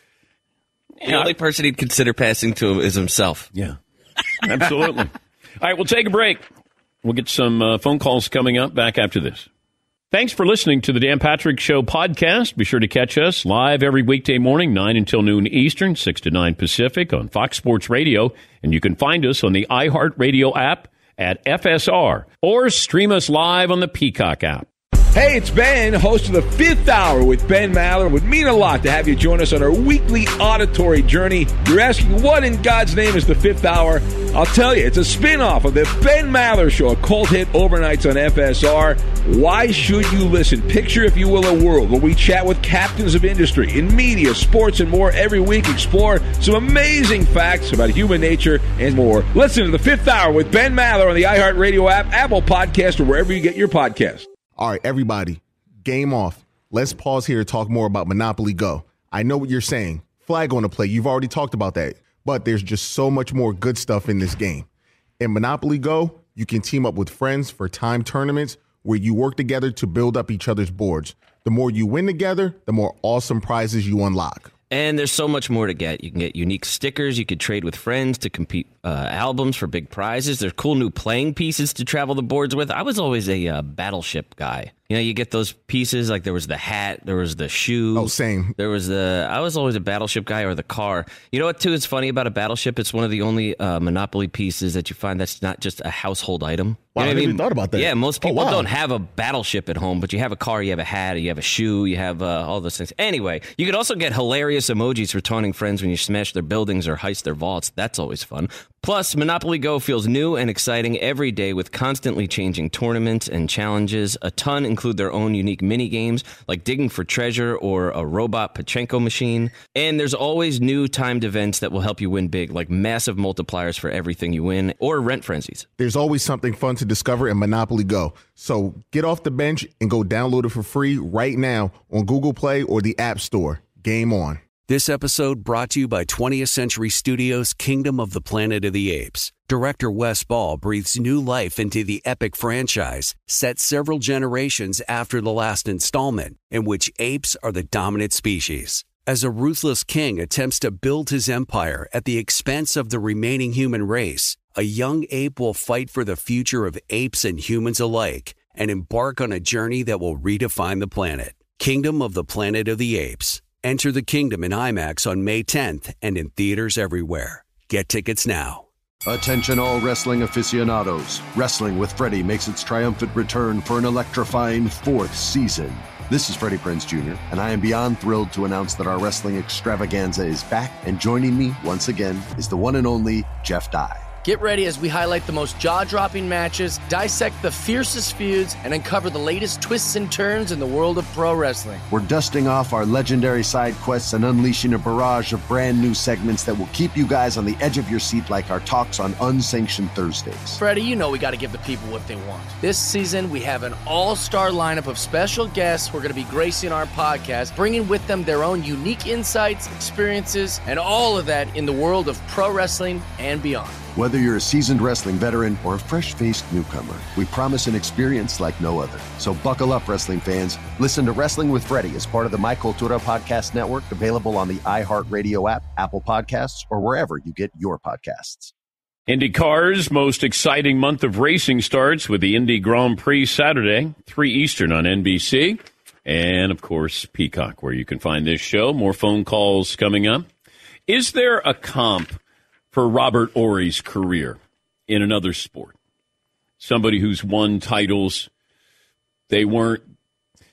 The only person he'd consider passing to is himself. Yeah, absolutely. All right, we'll take a break. We'll get some phone calls coming up back after this. Thanks for listening to the Dan Patrick Show podcast. Be sure to catch us live every weekday morning, 9 until noon Eastern, 6 to 9 Pacific on Fox Sports Radio. And you can find us on the iHeartRadio app at FSR or stream us live on the Peacock app. Hey, it's Ben, host of the Fifth Hour with Ben Maller. It would mean a lot to have you join us on our weekly auditory journey. You're asking, what in God's name is the Fifth Hour? I'll tell you, it's a spin-off of the Ben Maller Show, a cult hit overnights on FSR. Why should you listen? Picture, if you will, a world where we chat with captains of industry in media, sports, and more every week. Explore some amazing facts about human nature and more. Listen to the Fifth Hour with Ben Maller on the iHeartRadio app, Apple Podcast, or wherever you get your podcasts. All right, everybody, game off. Let's pause here to talk more about Monopoly Go. I know what you're saying. Flag on the play. You've already talked about that. But there's just so much more good stuff in this game. In Monopoly Go, you can team up with friends for time tournaments where you work together to build up each other's boards. The more you win together, the more awesome prizes you unlock. And there's so much more to get. You can get unique stickers. You could trade with friends to compete albums for big prizes. There's cool new playing pieces to travel the boards with. I was always a Battleship guy. You know, you get those pieces, like there was the hat, there was the shoe. Oh, same. I was always a Battleship guy, or the car. You know what, too, is funny about a Battleship? It's one of the only Monopoly pieces that you find that's not just a household item. Wow, You know I never even thought about that. Yeah, most people wow. don't have a Battleship at home, but you have a car, you have a hat, you have a shoe, you have all those things. Anyway, you could also get hilarious emojis for taunting friends when you smash their buildings or heist their vaults. That's always fun. Plus, Monopoly Go feels new and exciting every day with constantly changing tournaments and challenges. A ton include their own unique mini games like digging for treasure or a robot Pachinko machine. And there's always new timed events that will help you win big, like massive multipliers for everything you win or rent frenzies. There's always something fun to discover in Monopoly Go. So get off the bench and go download it for free right now on Google Play or the App Store. Game on. This episode brought to you by 20th Century Studios' Kingdom of the Planet of the Apes. Director Wes Ball breathes new life into the epic franchise, set several generations after the last installment, in which apes are the dominant species. As a ruthless king attempts to build his empire at the expense of the remaining human race, a young ape will fight for the future of apes and humans alike and embark on a journey that will redefine the planet. Kingdom of the Planet of the Apes. Enter the kingdom in IMAX on May 10th and in theaters everywhere. Get tickets now. Attention all wrestling aficionados. Wrestling with Freddie makes its triumphant return for an electrifying 4th season. This is Freddie Prinze Jr., and I am beyond thrilled to announce that our wrestling extravaganza is back, and joining me once again is the one and only Jeff Dye. Get ready as we highlight the most jaw-dropping matches, dissect the fiercest feuds, and uncover the latest twists and turns in the world of pro wrestling. We're dusting off our legendary side quests and unleashing a barrage of brand new segments that will keep you guys on the edge of your seat like our talks on Unsanctioned Thursdays. Freddie, you know we got to give the people what they want. This season, we have an all-star lineup of special guests who are going to be gracing our podcast, bringing with them their own unique insights, experiences, and all of that in the world of pro wrestling and beyond. Whether you're a seasoned wrestling veteran or a fresh-faced newcomer, we promise an experience like no other. So buckle up, wrestling fans. Listen to Wrestling with Freddie as part of the My Cultura Podcast Network, available on the iHeartRadio app, Apple Podcasts, or wherever you get your podcasts. IndyCar's most exciting month of racing starts with the Indy Grand Prix Saturday, 3 Eastern on NBC. And, of course, Peacock, where you can find this show. More phone calls coming up. Is there a comp for Robert Horry's career in another sport? Somebody who's won titles. They weren't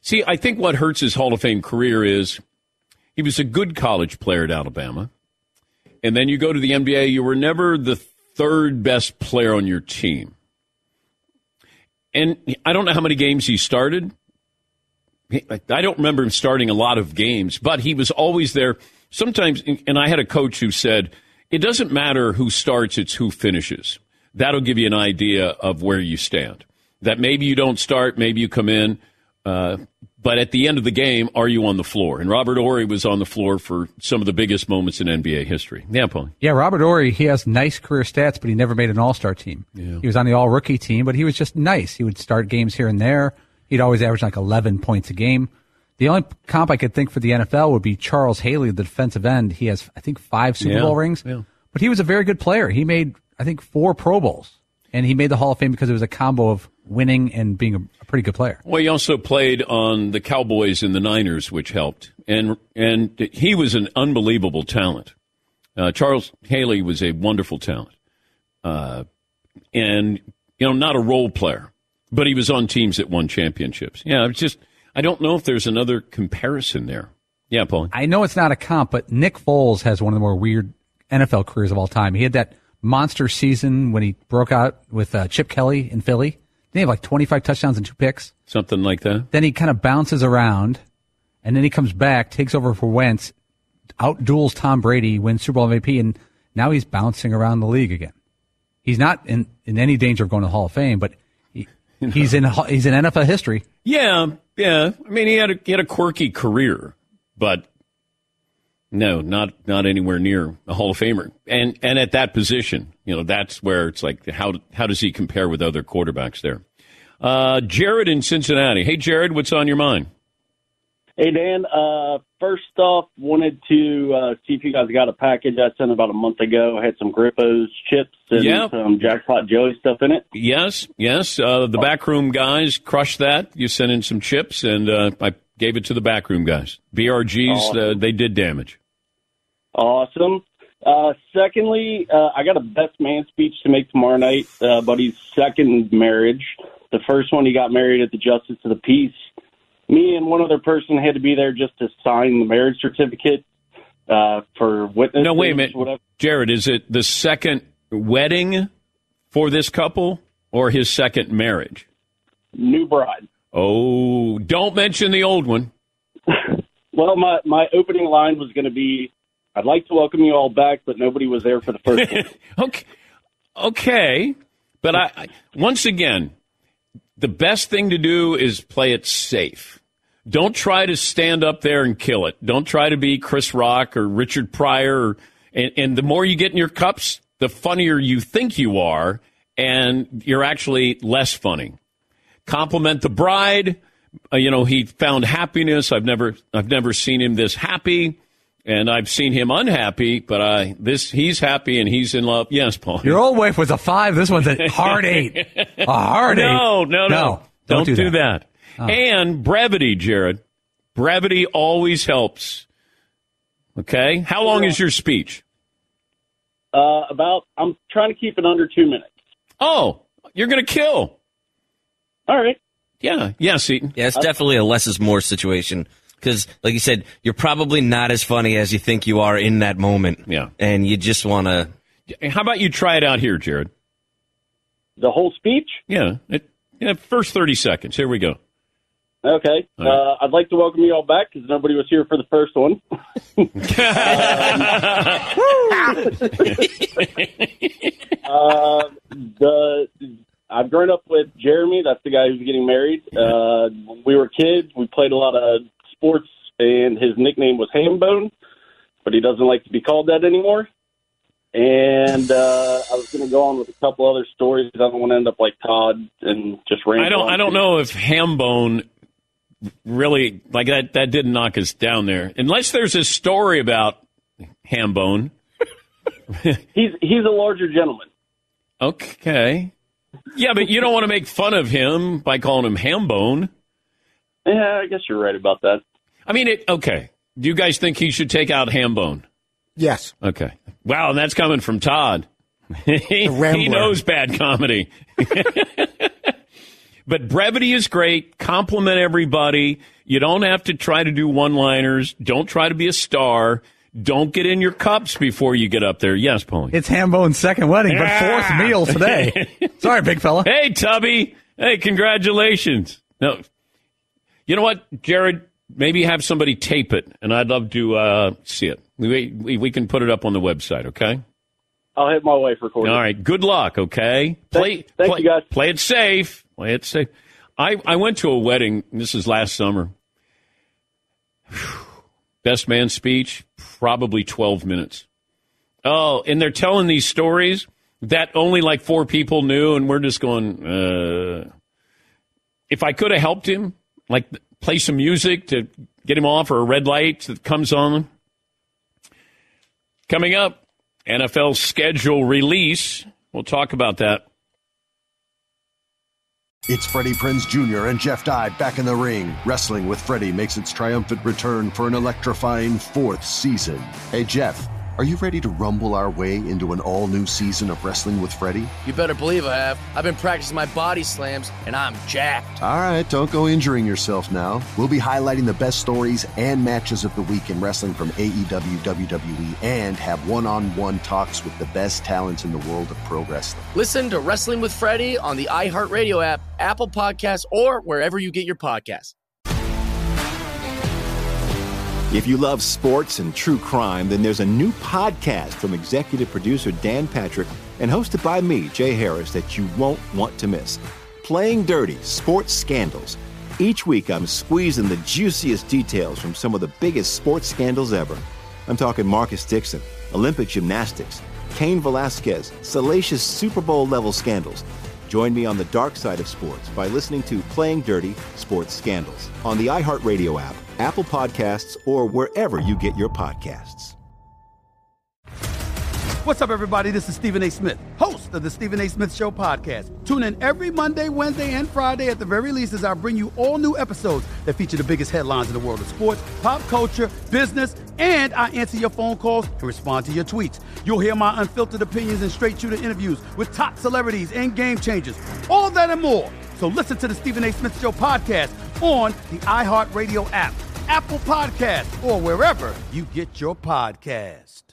See, I think what hurts his Hall of Fame career is he was a good college player at Alabama. And then you go to the NBA, you were never the third best player on your team. And I don't know how many games he started. I don't remember him starting a lot of games, but he was always there. Sometimes, and I had a coach who said, it doesn't matter who starts, it's who finishes. That'll give you an idea of where you stand. That maybe you don't start, maybe you come in, but at the end of the game, are you on the floor? And Robert Horry was on the floor for some of the biggest moments in NBA history. Yeah, Paul. Yeah, Robert Horry, he has nice career stats, but he never made an all-star team. Yeah. He was on the all-rookie team, but he was just nice. He would start games here and there. He'd always average like 11 points a game. The only comp I could think for the NFL would be Charles Haley, the defensive end. He has, I think, 5 Super Bowl rings. Yeah. But he was a very good player. He made, I think, 4 Pro Bowls. And he made the Hall of Fame because it was a combo of winning and being a pretty good player. Well, he also played on the Cowboys and the Niners, which helped. And he was an unbelievable talent. Charles Haley was a wonderful talent. And, not a role player, but he was on teams that won championships. Yeah, it's just, I don't know if there's another comparison there. Yeah, Paul. I know it's not a comp, but Nick Foles has one of the more weird NFL careers of all time. He had that monster season when he broke out with Chip Kelly in Philly. Didn't he have like 25 touchdowns and 2 picks? Something like that. Then he kind of bounces around, and then he comes back, takes over for Wentz, outduels Tom Brady, wins Super Bowl MVP, and now he's bouncing around the league again. He's not in any danger of going to the Hall of Fame, but he's in NFL history. Yeah. I mean, he had a quirky career, but no, not anywhere near a Hall of Famer. And at that position, that's where it's like, how does he compare with other quarterbacks there? Jared in Cincinnati. Hey, Jared, what's on your mind? Hey, Dan. First off, wanted to see if you guys got a package I sent about a month ago. Had some Grippo's chips and some Jackpot Joey stuff in it. Yes. The backroom guys crushed that. You sent in some chips, and I gave it to the backroom guys. BRGs, awesome. They did damage. Awesome. Secondly, I got a best man speech to make tomorrow night, buddy's second marriage. The first one, he got married at the Justice of the Peace. Me and one other person had to be there just to sign the marriage certificate for witnesses. No, wait a minute. Whatever. Jared, is it the second wedding for this couple or his second marriage? New bride. Oh, don't mention the old one. Well, my opening line was going to be, I'd like to welcome you all back, but nobody was there for the first one. Okay. But I once again, the best thing to do is play it safe. Don't try to stand up there and kill it. Don't try to be Chris Rock or Richard Pryor. And the more you get in your cups, the funnier you think you are, and you're actually less funny. Compliment the bride. He found happiness. I've never seen him this happy, and I've seen him unhappy. But he's happy and he's in love. Yes, Paul. Your old wife was a 5. This one's a hard 8. A hard 8. No. Don't do that. Oh. And brevity, Jared. Brevity always helps. Okay? How long is your speech? I'm trying to keep it under 2 minutes. Oh, you're going to kill. All right. Yeah, Seton. Yeah, it's definitely a less is more situation. Because, like you said, you're probably not as funny as you think you are in that moment. Yeah. And you just want to... How about you try it out here, Jared? The whole speech? Yeah. First 30 seconds. Here we go. Okay. Right. I'd like to welcome you all back because nobody was here for the first one. I've grown up with Jeremy. That's the guy who's getting married. When we were kids, we played a lot of sports, and his nickname was Hambone, but he doesn't like to be called that anymore. And I was going to go on with a couple other stories. I don't want to end up like Todd and just ramble. I don't know if Hambone really, like that didn't knock us down there. Unless there's a story about Hambone. He's a larger gentleman. Okay. Yeah, but you don't want to make fun of him by calling him Hambone. Yeah, I guess you're right about that. I mean, okay. Do you guys think he should take out Hambone? Yes. Okay. Wow, and that's coming from Todd. He knows bad comedy. But brevity is great. Compliment everybody. You don't have to try to do one-liners. Don't try to be a star. Don't get in your cups before you get up there. Yes, Paulie. It's Hambone's second wedding, but fourth meal today. Sorry, big fella. Hey, Tubby. Hey, congratulations. No, you know what, Jared? Maybe have somebody tape it, and I'd love to see it. We can put it up on the website, okay? I'll hit my wife recording. All right. Good luck, okay? Thank you, guys. Play it safe. Play it safe. I went to a wedding. This is last summer. Best man speech, probably 12 minutes. Oh, and they're telling these stories that only like 4 people knew, and we're just going, if I could have helped him, like play some music to get him off, or a red light that comes on. Coming up, NFL schedule release. We'll talk about that. It's Freddie Prinze Jr. and Jeff Dye back in the ring. Wrestling with Freddie makes its triumphant return for an electrifying 4th season. Hey, Jeff, are you ready to rumble our way into an all-new season of Wrestling with Freddie? You better believe I have. I've been practicing my body slams, and I'm jacked. All right, don't go injuring yourself now. We'll be highlighting the best stories and matches of the week in wrestling from AEW, WWE, and have one-on-one talks with the best talents in the world of pro wrestling. Listen to Wrestling with Freddie on the iHeartRadio app, Apple Podcasts, or wherever you get your podcasts. If you love sports and true crime, then there's a new podcast from executive producer Dan Patrick and hosted by me, Jay Harris, that you won't want to miss. Playing Dirty: Sports Scandals. Each week, I'm squeezing the juiciest details from some of the biggest sports scandals ever. I'm talking Marcus Dixon, Olympic gymnastics, Cain Velasquez, salacious Super Bowl-level scandals. Join me on the dark side of sports by listening to Playing Dirty: Sports Scandals on the iHeartRadio app, Apple Podcasts, or wherever you get your podcasts. What's up, everybody? This is Stephen A. Smith, host of the Stephen A. Smith Show podcast. Tune in every Monday, Wednesday, and Friday at the very least as I bring you all new episodes that feature the biggest headlines in the world of sports, pop culture, business, and I answer your phone calls and respond to your tweets. You'll hear my unfiltered opinions and straight-shooter interviews with top celebrities and game changers. All that and more. So listen to the Stephen A. Smith Show podcast on the iHeartRadio app, Apple Podcasts, or wherever you get your podcasts.